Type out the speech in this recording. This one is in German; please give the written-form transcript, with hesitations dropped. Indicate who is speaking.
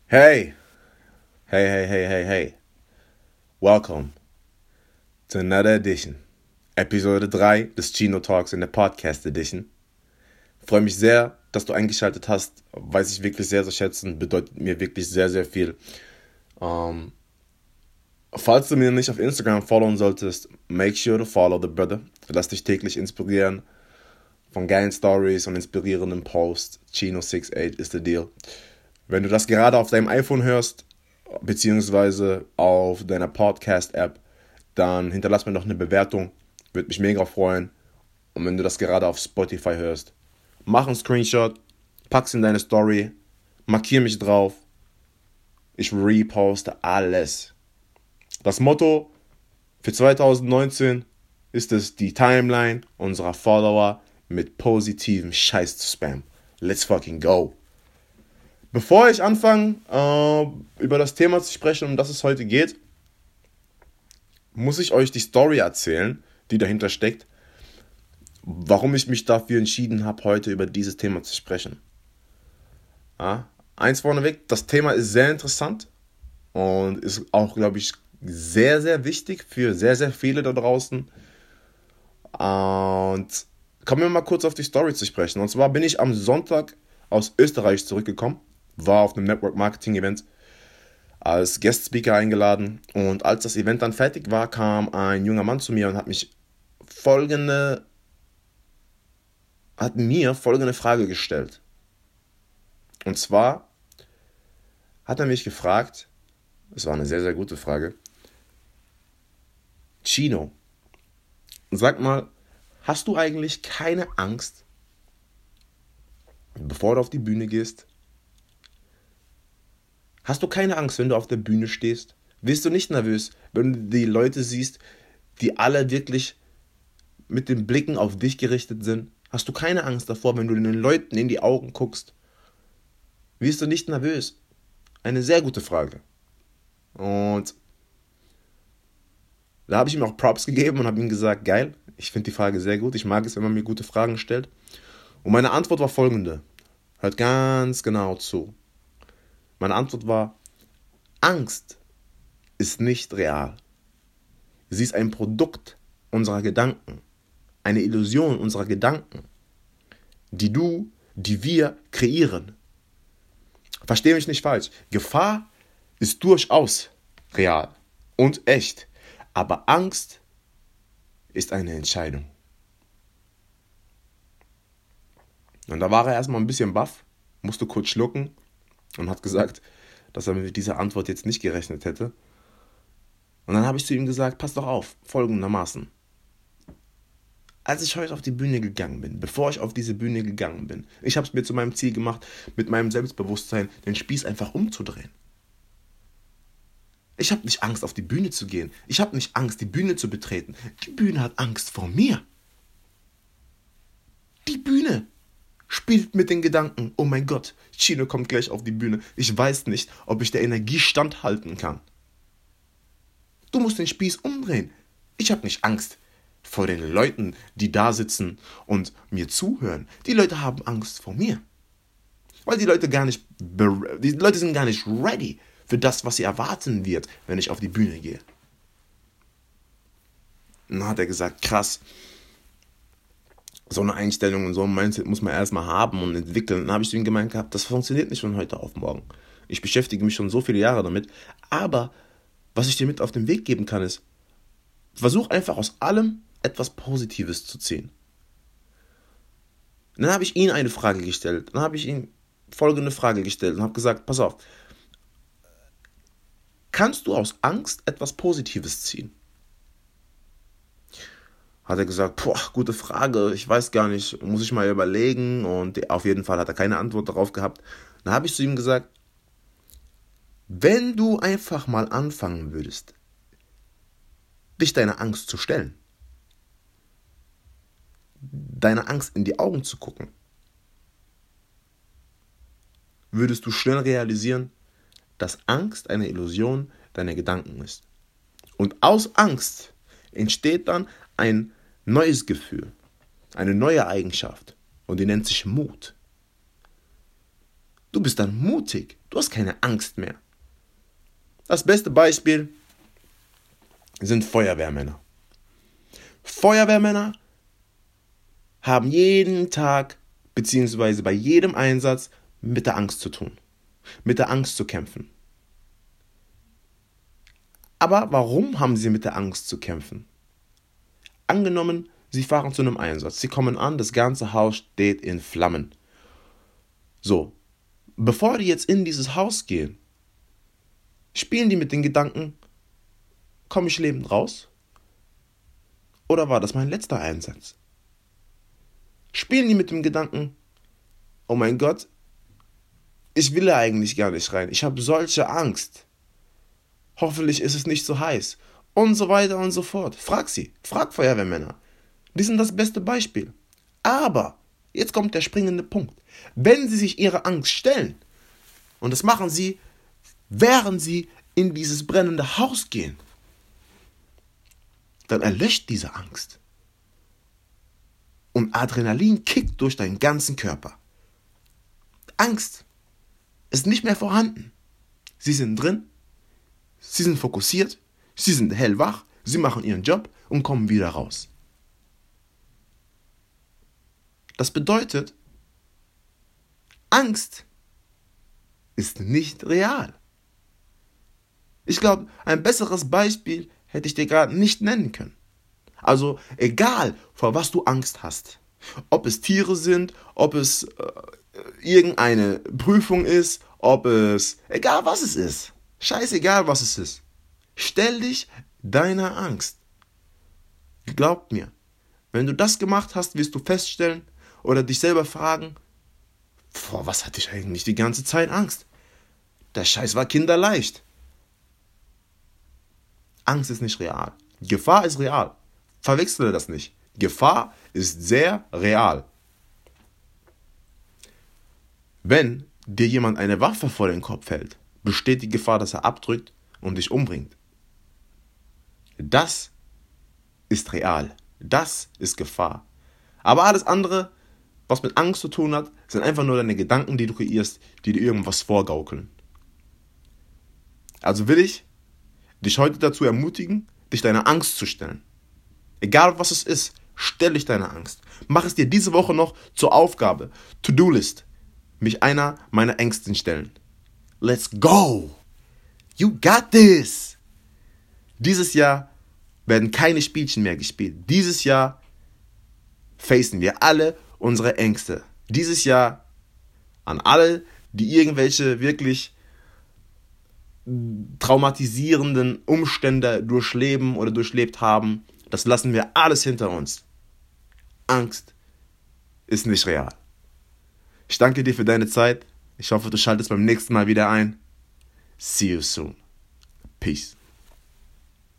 Speaker 1: Hey, hey. Welcome to another edition. Episode 3 des Chino Talks in der Podcast Edition. Freue mich sehr, dass du eingeschaltet hast. Weiß ich wirklich sehr, sehr schätzen. Bedeutet mir wirklich sehr, sehr viel. Falls du mir nicht auf Instagram followen solltest, make sure to follow the brother. Lass dich täglich inspirieren von geilen Stories und inspirierenden Posts. Chino68 ist der Deal. Wenn du das gerade auf deinem iPhone hörst, beziehungsweise auf deiner Podcast-App, dann hinterlass mir noch eine Bewertung. Würde mich mega freuen. Und wenn du das gerade auf Spotify hörst, mach einen Screenshot, pack's in deine Story, markier mich drauf. Ich reposte alles. Das Motto für 2019 ist es, die Timeline unserer Follower mit positivem Scheiß zu spammen. Let's fucking go. Bevor ich anfange, über das Thema zu sprechen, um das es heute geht, muss ich euch die Story erzählen, die dahinter steckt, warum ich mich dafür entschieden habe, heute über dieses Thema zu sprechen. Ja, eins vorneweg, das Thema ist sehr interessant und ist auch, glaube ich, sehr, sehr wichtig für sehr, sehr viele da draußen. Und kommen wir mal kurz auf die Story zu sprechen. Und zwar bin ich am Sonntag aus Österreich zurückgekommen, war auf einem Network-Marketing-Event als Guest-Speaker eingeladen. Und als das Event dann fertig war, kam ein junger Mann zu mir und hat mir folgende Frage gestellt. Und zwar hat er mich gefragt, es war eine sehr, sehr gute Frage: Chino, sag mal, hast du eigentlich keine Angst, bevor du auf die Bühne gehst? Hast du keine Angst, wenn du auf der Bühne stehst? Wirst du nicht nervös, wenn du die Leute siehst, die alle wirklich mit den Blicken auf dich gerichtet sind? Hast du keine Angst davor, wenn du den Leuten in die Augen guckst? Wirst du nicht nervös? Eine sehr gute Frage. Und da habe ich ihm auch Props gegeben und habe ihm gesagt, geil, ich finde die Frage sehr gut. Ich mag es, wenn man mir gute Fragen stellt. Und meine Antwort war folgende. Hört ganz genau zu. Meine Antwort war: Angst ist nicht real. Sie ist ein Produkt unserer Gedanken. Eine Illusion unserer Gedanken, die wir kreieren. Versteh mich nicht falsch. Gefahr ist durchaus real und echt. Aber Angst ist eine Entscheidung. Und da war er erstmal ein bisschen baff, musste kurz schlucken und hat gesagt, dass er mit dieser Antwort jetzt nicht gerechnet hätte. Und dann habe ich zu ihm gesagt, pass doch auf, folgendermaßen. Als ich heute auf die Bühne gegangen bin, bevor ich auf diese Bühne gegangen bin, ich habe es mir zu meinem Ziel gemacht, mit meinem Selbstbewusstsein den Spieß einfach umzudrehen. Ich habe nicht Angst, auf die Bühne zu gehen. Ich habe nicht Angst, die Bühne zu betreten. Die Bühne hat Angst vor mir. Die Bühne spielt mit den Gedanken, oh mein Gott, Chino kommt gleich auf die Bühne. Ich weiß nicht, ob ich der Energie standhalten kann. Du musst den Spieß umdrehen. Ich habe nicht Angst vor den Leuten, die da sitzen und mir zuhören. Die Leute haben Angst vor mir. Weil die Leute sind gar nicht ready für das, was sie erwarten wird, wenn ich auf die Bühne gehe. Und dann hat er gesagt, krass, so eine Einstellung und so ein Mindset muss man erstmal haben und entwickeln. Dann habe ich zu ihm gemeint gehabt, das funktioniert nicht von heute auf morgen. Ich beschäftige mich schon so viele Jahre damit. Aber was ich dir mit auf den Weg geben kann, ist, versuch einfach aus allem etwas Positives zu ziehen. Und dann habe ich ihm eine Frage gestellt. Dann habe ich ihm folgende Frage gestellt und habe gesagt, pass auf, kannst du aus Angst etwas Positives ziehen? Hat er gesagt, gute Frage, ich weiß gar nicht, muss ich mal überlegen. Und auf jeden Fall hat er keine Antwort darauf gehabt. Dann habe ich zu ihm gesagt, wenn du einfach mal anfangen würdest, dich deiner Angst zu stellen, deiner Angst in die Augen zu gucken, würdest du schnell realisieren, dass Angst eine Illusion deiner Gedanken ist. Und aus Angst entsteht dann ein neues Gefühl, eine neue Eigenschaft und die nennt sich Mut. Du bist dann mutig, Du hast keine Angst mehr. Das beste Beispiel sind Feuerwehrmänner. Feuerwehrmänner haben jeden Tag beziehungsweise bei jedem Einsatz mit der Angst zu tun, mit der Angst zu kämpfen. Aber warum haben sie mit der Angst zu kämpfen? Angenommen, sie fahren zu einem Einsatz, sie kommen an, das ganze Haus steht in Flammen. So, bevor die jetzt in dieses Haus gehen, spielen die mit den Gedanken, komme ich lebend raus? Oder war das mein letzter Einsatz? Spielen die mit dem Gedanken, oh mein Gott, ich will da eigentlich gar nicht rein, ich habe solche Angst. Hoffentlich ist es nicht so heiß. Und so weiter und so fort. Frag Feuerwehrmänner. Die sind das beste Beispiel. Aber, jetzt kommt der springende Punkt. Wenn sie sich ihrer Angst stellen, und das machen sie, während sie in dieses brennende Haus gehen, dann erlöscht diese Angst. Und Adrenalin kickt durch deinen ganzen Körper. Angst ist nicht mehr vorhanden. Sie sind drin, sie sind fokussiert, sie sind hellwach, sie machen ihren Job und kommen wieder raus. Das bedeutet, Angst ist nicht real. Ich glaube, ein besseres Beispiel hätte ich dir gerade nicht nennen können. Also egal, vor was du Angst hast, ob es Tiere sind, ob es irgendeine Prüfung ist, egal was es ist, scheißegal was es ist, stell dich deiner Angst. Glaub mir, wenn du das gemacht hast, wirst du feststellen oder dich selber fragen, vor was hatte ich eigentlich die ganze Zeit Angst? Der Scheiß war kinderleicht. Angst ist nicht real. Gefahr ist real. Verwechsle das nicht. Gefahr ist sehr real. Wenn dir jemand eine Waffe vor den Kopf hält, besteht die Gefahr, dass er abdrückt und dich umbringt. Das ist real. Das ist Gefahr. Aber alles andere, was mit Angst zu tun hat, sind einfach nur deine Gedanken, die du kreierst, die dir irgendwas vorgaukeln. Also will ich dich heute dazu ermutigen, dich deiner Angst zu stellen. Egal was es ist, stell dich deiner Angst. Mach es dir diese Woche noch zur Aufgabe, To-Do-List, mich einer meiner Ängsten stellen. Let's go! You got this! Dieses Jahr werden keine Spielchen mehr gespielt. Dieses Jahr facen wir alle unsere Ängste. Dieses Jahr an alle, die irgendwelche wirklich traumatisierenden Umstände durchleben oder durchlebt haben, das lassen wir alles hinter uns. Angst ist nicht real. Ich danke dir für deine Zeit. Ich hoffe, du schaltest beim nächsten Mal wieder ein. See you soon. Peace.